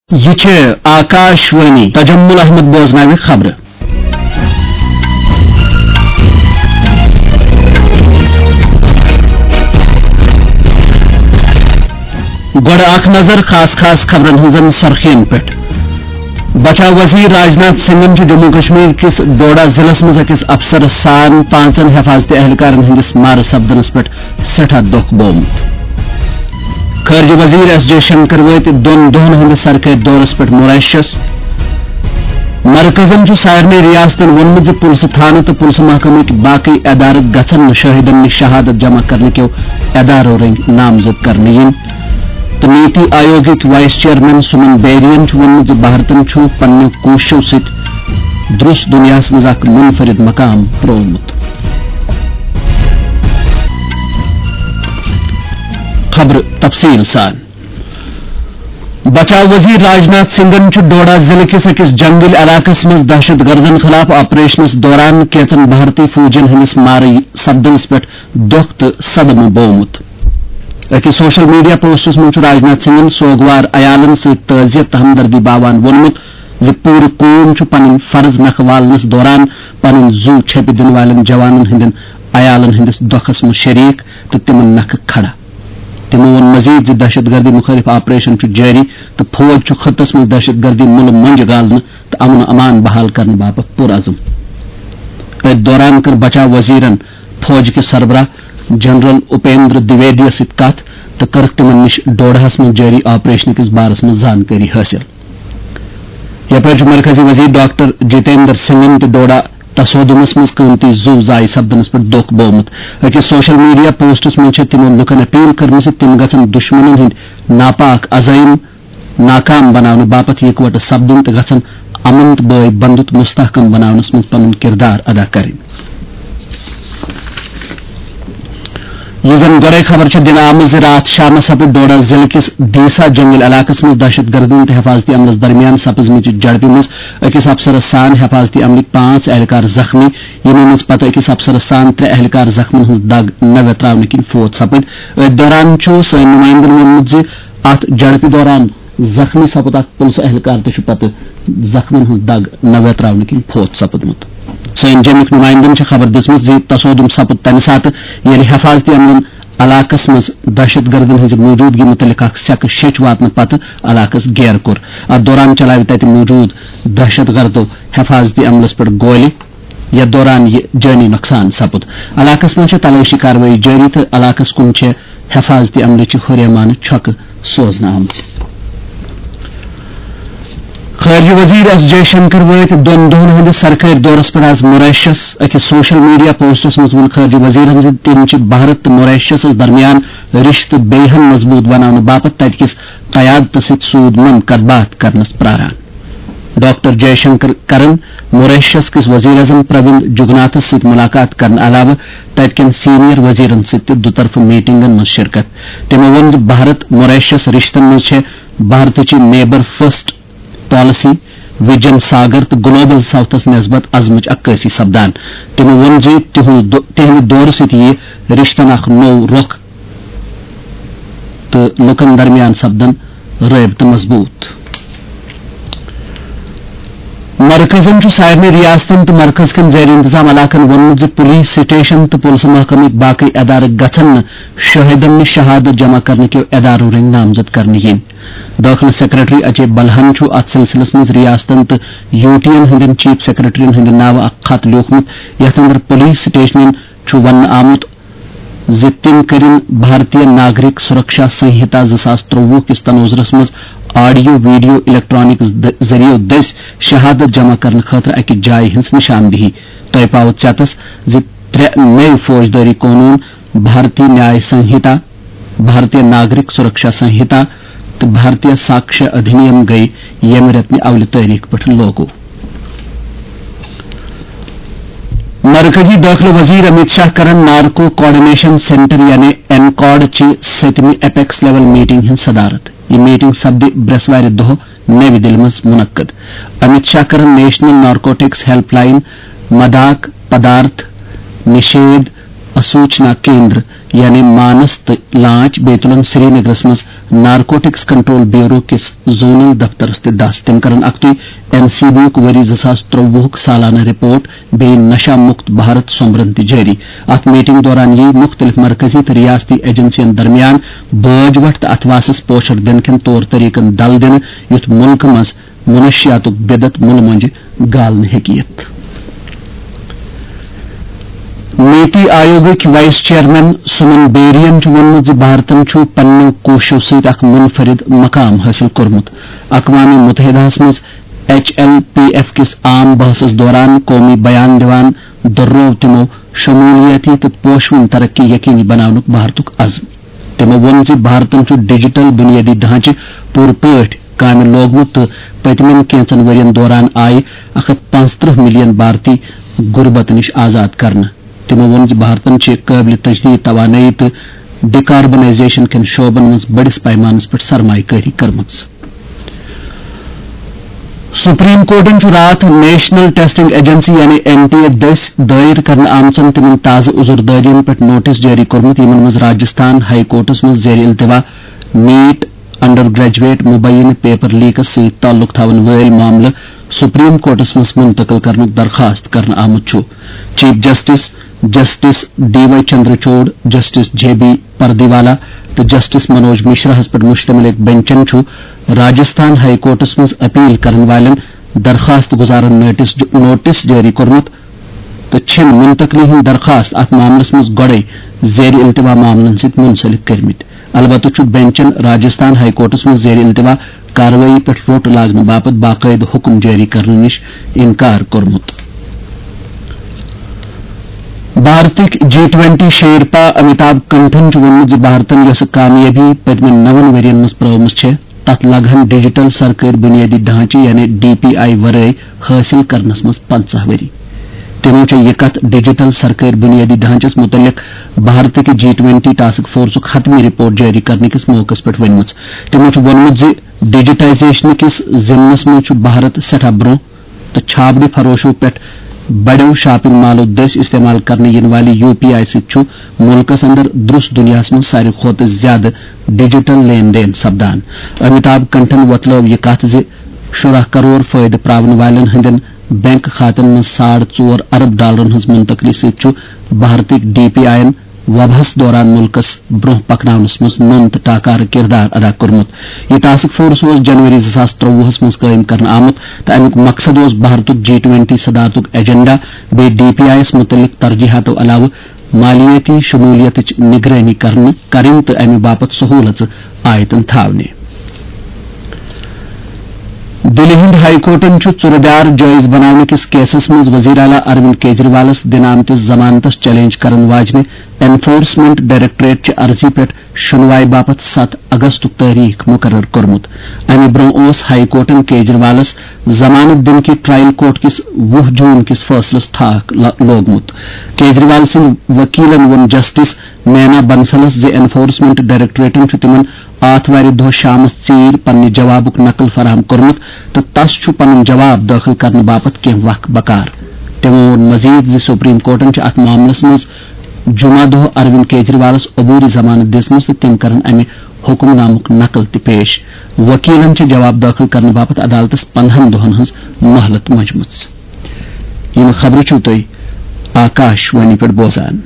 یہ آکاشوانی تجمل احمد بوزناوِ خبر. گوڑ اخ نظر خاص خبرن ہنزن سرخین پہ. بچاؤ وزیر راجناتھ سنگھن جموں کشمیر کس ڈوڈا ضلع مز اکس افسر سان 5 حفاظتی اہلکارن ہندس مار سپدنس پہ سٹھا دکھ بومت. خارجہ وزیر ایس جے شنکر وت 2 دہن ہند سرکاری دورس پہ موریشس. مرکزن سارے ریاستن وونمت زِ پُلسہٕ تھانہٕ تو پُلسہٕ محکمٕکۍ باقی ادارٕ گژھن شاہدن نش شہادت جمع کرنے کیو ادارو رنگ نامزد کرنے ین. تو نیتی آیوگک وائس چیئرمین سمن بیرین وونمت زِ بھارتن پننو کوششو ست درست دنیاس مز اکھ منفرد مقام پرٛوومُت. خبر تفصیل سان. بچاؤ وزیر راجناتھ سنگھن ڈوڈا ضلع کس اکس جنگل علاقس مز دہشت گردن خلاف آپریشنس دوران کیچن بھارتی فوجن ہندس مارے سپدنس پہ دکھ تو صدمہ بومت. اکس سوشل میڈیا پوسٹس مز راجناتھ سنگھن سوگوار عیالن ست تعزیت ہمدردی باوان وونمت زِ پور قوم پنن فرض نکھ والنس دوران پنن زو چھپہ دن والن جوانن ہندن عیالن ہندس دکھس مز شریک تو تمن نکھ کھڑا. تمو وون مزید زِ دہشت گردی مخالف آپریشن جاری تو فوج خطس مز دہشت گردی مل منج گالن تو امن و امان بحال کرنے باپت پرعزم. ات دوران کر بچاؤ وزیرن فوج کے سربراہ جنرل اپیندر دویدی ست کت تو کرک تمن نش ڈوڈہس مز جاری آپریشن کس بارس مز زانکاری حاصل. یپر مرکزی وزیر ڈاکٹر جتیندر سنگھن تو ڈوڈا تصودمس مز قیمتی زو ضائع سپدنس پہ دکھ بومت. اکس سوشل میڈیا پوسٹس مز تمو لکن اپیل کرم تم گھن دشمنن ہند ناپاک عزائم ناکام بنانے باپت یکوٹ سپدن تو گھن امن تو بٲے بندت مستحکم بناونس مز پن کردار ادا کریں. یہ زن گۄڈے خبر دن آمز رات شام سپد ڈوڈا ضلع کس دیسا جنگل علاقس مز دہشت گردن تو حفاظتی عملس درمیان سپزمچ جڑپہ مز اکس افسر سان حفاظتی عملک 5 اہلکار زخمی یمو مز پتہ اکس افسر سان 3 اہلکار زخمن ہز دگ نہ وتراؤنہ کن فوت سپد. ات دوران سن نمائندن وونمت زِ ات جڑپہ دوران زخمی سپد اخ پولیس اہلکار تو پتہ زخمن ہز دگ نہ وتراؤنہ کن فوت سپدمت. سن جمک نمائندن خبر دژمژ زِ تصودم سپد تمہ سات ییٚلہِ حفاظتی عملن علاقس مز دہشت گردن ہز موجودگی متعلق اخ سیکہ شیچ واتنہ پتہ علاقس گیر کور. ات دوران چلاو تتہ موجود دہشت گردو حفاظتی عملس پہ گولہ یتھ دوران یہ جانی نقصان سپد. علاقس مز تلاشی کاروٲیی جاری تو علاقس کن حفاظتی عملچ ہُریمانہ چھکہ سوزنہ آمژ. خارجہ وزیر ایس جے شنکر وت 2 دہن ہند سرکاری دورس پہ آز موریشس. اکس سوشل میڈیا پوسٹس مز وون خارجہ وزیرن زِ تم بھارت تو موریشس درمیان رشتہ بیہن مضبوط بنانے باپت تت کس قیادت ست سود مند کت بات کرنس پراران. ڈاکٹر جے شنکر کرن موریشس کس وزیر اعظم پروند جگناتھس ست ملاقات کرنے علاوہ تت کن سینئر وزیرن ست دُطرفہ میٹنگن مز شرکت. تمو وون زِ بھارت موریشس رشتن مز بھارتچ نیبر فرسٹ پالسی وجن ساگر تو گلوبل ساؤتھس نسبت عزمچ عکاسی سپدان. تمو وون زِ تہند دور ست یہ رشتن اخ نو رخ تو لکن درمیان سپدن رابطہ مضبوط. مرکزن سارے ریاستن تو مرکز کن زیر انتظام علاقن وونمت زِ پولیس سٹیشن تو پولیس محکمک باقی ادارہ گژھن شاہدن نش شہادت جمع کرنے کے اداروں رنگ نامزد کرنے ین. داخلہ سیکرٹری اجے بلہن ات سلسلس مز ریاستن تو یو ٹی این ہندین چیف سیکرٹرین ہند ناو اخ خط لیوکھمت یتھ اندر پولیس سٹیشنن ون آمت زِ تم کرن بھارتیہ ناگرک سرکشا سنہتا 2023 کس تنوزرس مز آڈیو ویڈیو الیکٹرانک ذریعہ دس شہادت جمع کرنے خاطر اکہ جائے ہنس نشاندہی. تہ پاو چتس زِ 3 نئے فوجداری قانون بھارتی نیائے سنہتا بھارتیہ ناگرک سرکشا سنہتا تو بھارتیہ ساکشا ادھینیم گئی یمہ رتنہ اول تاریخ پہ لوگو. مرکزی داخلہ وزیر امت شاہ کرن نارکو کوآرڈینیشن سینٹر یعنی NCORD چی 7ویں اپیکس لیول میٹنگ ہند صدارت. یہ میٹنگ سپد برسوار دہ نئی دہلی مز منعقد. امت شاہ کرن نیشنل نارکوٹکس ہیلپ لائن مداک پدارتھ نشید असूचना केन्द्र यानी मानस तो लांच बेतुलन श्रीनगरस मज नारकोटिक्स कंट्रोल ब्यूरो किस जोनल दफ्तर दस तम कर अक्तुई एनसीबी वरी 2023 सालाना रिपोर्ट बे नशा मुक्त भारत सोमरन जारी अत मीटिंग दौरान यी मुख्तलिफ मरकजी तो रियासती एजेंसियन दरमियान बोझवट तो अथवासस पोषर दिन कन तौर तरीकन दल दिन युथ मुल्क मज मुनशियातुक बिदत मुल मंज गालन हेकियत। नीति आयोगक वाइस चेयरमैन सुमन बेरियन वोनमुत भारतन पन्नो कोशो सत मुनफरिद मकाम हासिल कोर्मुत। अक़वाम मुत्तहिदाहस मज HLPF किस आम बहसस दौरान कौमी बयान दिवान दर्रोव तिमो शमूलियती तो पोशवन तरक्की यकीनी बनावनुक भारतुक अज़्म। तिमो वोन भारतन डिजिटल बुनियादी ढांचे पूर पठ काम लोगमुत तो पतमन कैंचन वरियन दौरान आय 135 मिलियन भारतीय गुर्बत निश आजाद करना। तिमो वोन भारतन काबिल तजदीद तवानई तो डिकार्बनाइजेशन कन शोबन मज बड़िस पैमानस पे सरमाकारी करमच। सुप्रीम कोर्टन रात नेशनल टेस्टिंग एजेंसी यानी NTA दायर कर आमचन तिमन ताज़ उजुरदारियन पे नोटिस जारी कोर्मुत यमन मज राजस्थान हाई कोर्टस मज जेर इल्तवा नीट अंडर ग्रेजुएट मुबैन पेपर लीकस सत ताल्लुक थवन वल मामले सुप्रीम कोर्टस मज मुंतकिल करनुक दरखास्त कर आमुत। Chief justice justice DY Chandrachud, justice JB Pardiwala तो जस्टिस मनोज मिश्रा पे मुश्तमिल एक बेंचन राजस्थान हाई कोर्टस मज अपील करने वाले दरखास्त गुजारन नोटिस जारी कोर्मुत तो छिन मुंतकली हिंद दरखास्त अत मामलस मज गड़े जेर इल्तवा मामलन सत मुंसलिक करमित। अलबत्ता बेंचन राजस्थान हाई कोर्टस मज जेर इल्तवा कार्रवाई पे रोट लागने बापत बाकायद हुक्म जारी करने निश इनकार कोर्मुत। भारतिक G20 शेरपा अमिताभ कंठन वोनमुत भारतन यस कामयाबी पदम 9 वरियन मज प्रवमस तथ लगन डिजिटल सरकारी बुनियादी ढांचे यानी DPI वरय हासिल करनस मज 50 वरी। तिमो यह कथ डिजिटल सरकारी बुनियादी ढांचस मुतलिक भारत के G20 टास्क फोर्स हतमी रिपोर्ट जारी करने किस मौकस पे वनमुत। तिमो वोनमुत डिजिटाइजेशन किस जिम्मस मज भारत सठा ब्रोह तो छाबड़ी फरोशो पे बड़ो शॉपिंग मॉलों दस इस्तेमाल करने इन वाली UPI सत मुल्कस अंदर दुरुस दुनिया में सारे खोत ज्यादा डिजिटल लेन देन सपदान। अमिताभ कंठन वतलव यह कथ 10 करोड़ फायदे प्रावन वालन हंदन बैंक खातन में $4.5 अरब हज मुंतकली सत भारतिक DPI वबहस दौरान मुल्कस ब्रोह पकनावनस मज नुन तो टाकार किरदार अदा कोर्मुत। यह टास्क फोर्स जनवरी 2023 मज कायम कर आमुत तो अमुक मकसद भारतुक G20 सदारतुक एजेंडा बे DPI मुतलिक तरजीहातों अलावा मालियाती शमूलियत निगरानी करें तो अमे बापत सहूलत आयतन थावने। दिल्ली हिंद हाईकोर्टन चुरदार जायज बनाने किस केसस मज वजीर आला अरविंद केजरीवालस दिनामत जमानतस चैलेंज करन वाजने एनफोर्समेंट डायरेक्टरेट च अर्जी पे शुनवाई बापत 7 अगस्त तारीख मुकर्रर कोर्मुत। अमे ब्रोह हाईकोर्टन केजरीवालस जमानत दिन की ट्रायल कोर्ट किस 20 जून किस फैसलस थाक लोगमुत। केजरीवाल सिंह वकीलन वोन जस्टिस नैना बंसलस जे एनफोर्समेंट डायरेक्टरेटन तिमन आतवार दह शामस चीर पन्ने जवाबुक नकल फराहम कोर्मुत तो तस पन जवाब दाखिल करने बापत कह वक्त बकार। तमो मजीद सुप्रीम कोर्टन अत मामलस मज जुमा दह अरविंद केजरीवालस अबूरी जमानत दिसमस तो तम कर अमे हुक्मनामुक नकल त पेश। वकीलन जवाब दाखिल करने बापत अदालतस 15 दोहन हज मोहलत मजमुत। यम खबर छो तुम आकाशवाणी पे बोजान।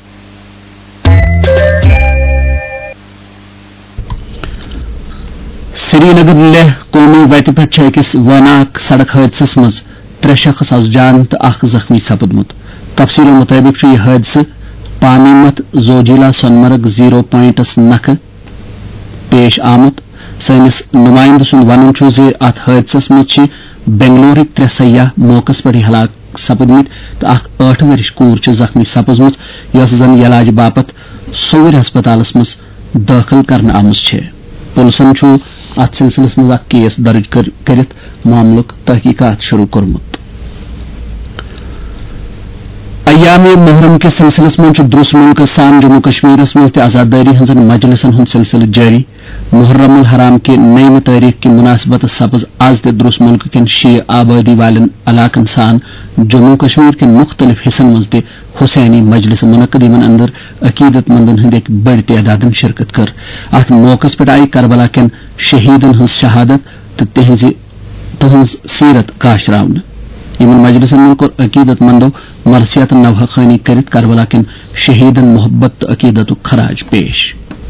श्रीनगर लेह कौमी वत पे अकिस वनाक सड़क हादसस मज 3 शख्स आज जान तो 1 जख्मी सपदमुत। तफसीलों मुताबिक यह हादसा पानीमत जोजिला सोनमर्ग 0 पॉइंटस नख पेश आमुत। सैनिस नुमाइंद सुंद वन अत हादसस मज बेंगलुरुक 3 सयाह मौकस पे हलाक सपदमित तो 8 वर्ष कूर जख्मी सपजम यस जन इलाज बापत सोवर हस्पतालस मज दाखिल कर आमुज। पुलिसन अत सिलसिलस मज केस दर्ज कर मामलुक तहकीकात शुरू कोर्मुत। ایام محرم کے سلسلس من درس ملک سان جموں کشمیر مز عزاداری ہزن مجلسن ہند سلسلہ جاری محرم الحرام کے نئی تاریخ کی مناسبت سپز آز تہ درس ملک کن شیع آبادی والن علاقن سان جموں کشمیر کے مختلف حصن مز تہ حسینی مجلس منعقد یمن اندر عقیدت مندن ہند ایک بڑ تعداد شرکت کر ات موقع پہ آئی کربلا کن شہیدن ہز شہادت تو تہذ سیرت کاشراون یمن مجلسن من کور عقیدت مندو مرثیت نوحہ خانی کرت کربلا کن شہیدن محبت عقیدت خراج پیش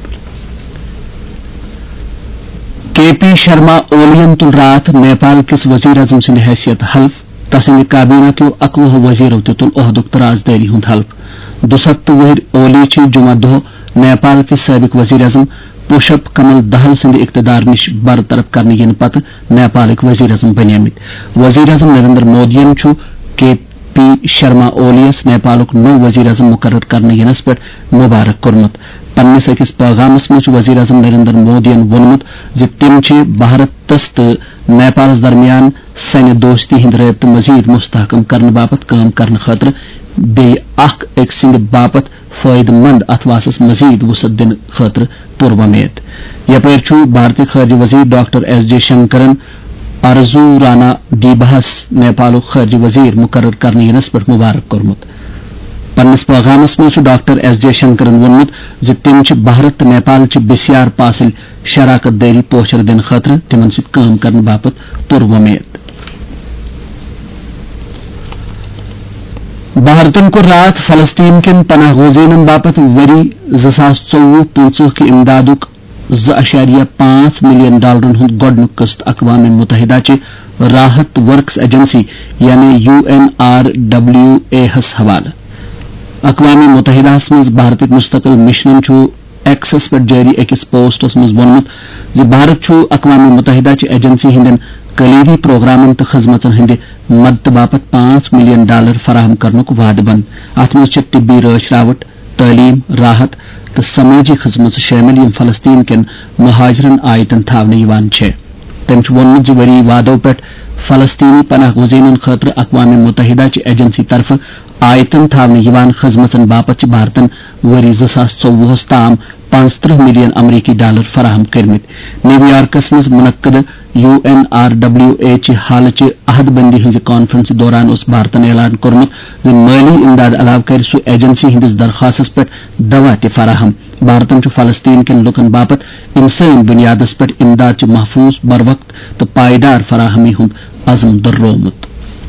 کے پی شرما اولین تل رات نیپال کس وزیر اعظم سند حیثیت حلف تسند کابینہ کیو 11 وزیرو تہ تل عہدک ترازداری ہند حلف 72 وہر اولی چھ جمعہ دہ نیپال کے سابق وزیر اعظم پشپ کمل دہل سند اقتدار نش برطرف کرنے ین پتہ نیپالک وزیر اعظم بنیمت وزیر اعظم نریندر مودین چھُ کے پی شرما اولیس نیپالک نو وزیر اعظم مقرر کرنے ینس پہ مبارک کورمت پنس اکس پیغامس مجھ وزیر اعظم نریندر مودین وونمت زِ تم چھ بھارتس تو نیپالس درمیان سنہ دوستی ہند رابطہ مزید مستحکم کرنے باپت کام کرنے خاطر بی اخ ایک سند باپت فائدہ مند اتواسس مزید وسعت دن خاطر پر ومید یپر چھُ بھارتی خارجہ وزیر ڈاکٹر ایس جے شنکرن ارزو رانا دیبہس نیپالک خارجہ وزیر مقرر کرنے ینس پہ مبارک کورمت پنس پیغامس مجھ ڈاکٹر ایس جے شنکرن وونمت زِ تم چھ بھارت تو نیپال چھ بسیار پاسل شراکت داری پوچھر دن خاطر تمن ست کام کرنے باپت پر ومید بھارتن کو رات فلسطین کن پناہ گزینن باپت وری 2024-25 کی امدادک $2.5 ملین ہند گۄڈنیُک قسط اقوام متحدہ چہ راحت ورکس ایجنسی یعنی UNRWA ہس حوالہ اقوام متحدہ مز بھارتک مستقل مشنن چھُ ایکسس پہ جاری اکس پوسٹس مز وونمت زِ بھارت چھُ اقوام متحدہ چہ ایجنسی ہندین کلیدی پروگرامن تو خدمتن ہند مدد باپت $5 ملین فراہم کرنک وعدہ بند ات مز طبی رٲچھ راوٹ تعلیم راحت تو سماجی خدمت شامل یم فلسطین کن مہاجرن آیتن تھاونہ تم وونمت زِ وری وادو پہ فلسطینی پناہ گزینن خاطر اقوام متحدہ چہ ایجنسی طرف آیتن تھاونہ خدمتن باپت بھارتن وری 2024 تام $35 ملین فراہم کرمت نیو یارکس مز منعقد UNRWA چہ حالچہ عہد بندی ہز کانفرنس دوران اس بھارتن اعلان کورمت زِ مالی امداد علاوہ کر سہ ایجنسی ہندس درخواستس پہ دوا تہ فراہم بھارتن چھ فلسطین کن لکن باپت انسانی بنیادس پہ امداد چہ محفوظ بروقت تو پائیدار فراہمی ہند عزم دررومت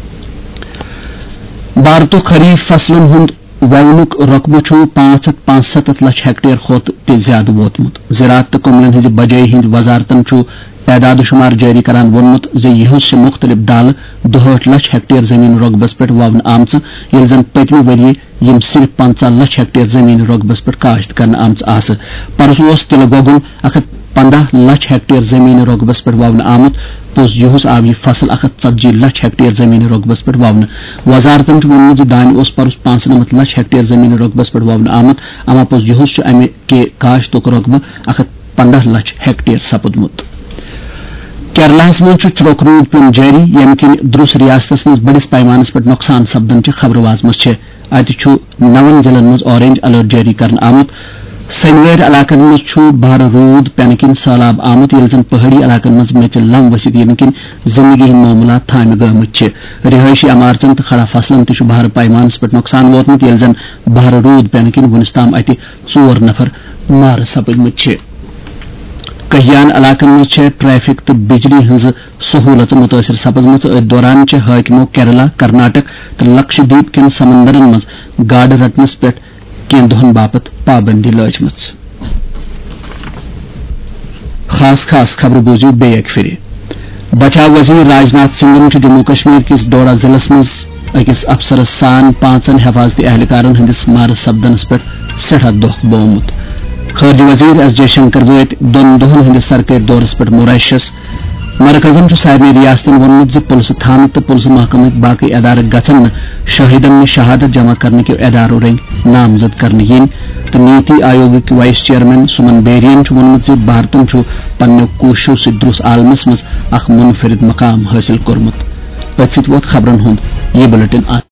بھارت خریف فصلن ہند وونک رقبہ چھُ 565 لچھ ہیکٹر کھوت تہ زیادہ ووتمت زراعت تو کملن ہز بجائی ہند وزارتن چھُ اعداد و شمار جاری کران وونمت زِ یہس مختلف دالہ 62 لچھ ہیکٹر زمین رقبس پہ وونہ آمژ یل زن پتمہ ورۍ یم صرف 15 لچھ ہیکٹر زمین رقبس پہ کاشت کرنے آمژ آس پرسو تلہ گۄگُل 115 لچھ ہیکٹر زمین رقبس پہ وونہ آمت پوٚز یہس آو یہ فصل 140 لچھ ہیکٹر زمین رقبس پہ وونہ وزارتن وونمت زِ دانہ اوس پرس 95 لچھ ہیکٹر زمین رقبس پہ وونہ آمت اما پوٚز یہس امہ کے کاشتک رقبہ 115 لچھ ہیکٹر سپدمت کیرلہس مز چروک روٗد پیوٚن جاری ییٚمہِ کِنۍ درُس ریاستس مز بڑس پیمانس پہ نقصان سپدن چہ خبر وازمژ اتہ چھُ 9 ضلعن مز آرینج الرٹ جاری کرنہٕ آمت سنویر علاقن مز چھُ بھر روٗد پینہٕ کِنۍ سہلاب آمت ییٚلہِ زن پہاڑی علاقن مز میژِ لم ؤسِتھ ییٚمہِ کِنۍ زندگی ہٕنٛدۍ معاملات تھامہِ گٲمٕتۍ چھِ رہٲیشی عمارژن تہٕ کھڑا فصلن تہِ چھُ بھر پیمانس پہ نقصان ووتمُت ییٚلہِ زن بھر روٗد پینہٕ کِنۍ وُنیُس تام اتہِ 4 نفر مارٕ سپٕدمٕتۍ چھِ کہیان علاقن مز ٹریفک تو بجلی ہز سہولت متاثر سپزمت ات دوران حاکمو کیرلا کرناٹک تو لکشدیپ کن سمندرن مز گاڑ رٹنس پہ کین دہن باپت پابندی لاجمت خاص خبر بوزیو بے ایک پھر بچاؤ وزیر راجناتھ سنگھن جموں کشمیر کس ڈوڈا ضلع مز اکس افسرس سان 5 حفاظتی اہلکارن ہندس مار سپدنس پہ سٹھا دکھ بومت خارجہ وزیر ایس جے شنکر وٲتۍ 2 دۄہن ہندس سرکٲرۍ دورس پہ موریشس مرکزن سارنٕے ریاستن وونمت زِ پُلسہٕ تھانہٕ تہٕ پُلسہٕ محکمٕکۍ باقٕے ادارٕ گژھن نہٕ شٲہدن نِش شہادت جمع کرنٕکیو ادارو رنگۍ نامزد کرنہٕ یِنۍ تہٕ نیتی آیوگٕکۍ وائس چیئرمین سمن بیرین چھُ وونمت زِ بھارتن چھُ پننیو کوٗششو سۭتۍ درُس عالمس منٛز اکھ منفرد مقام حٲصِل کوٚرمُت أتھۍ سۭتۍ ووت خبرن ہُنٛد یہ بُلٹن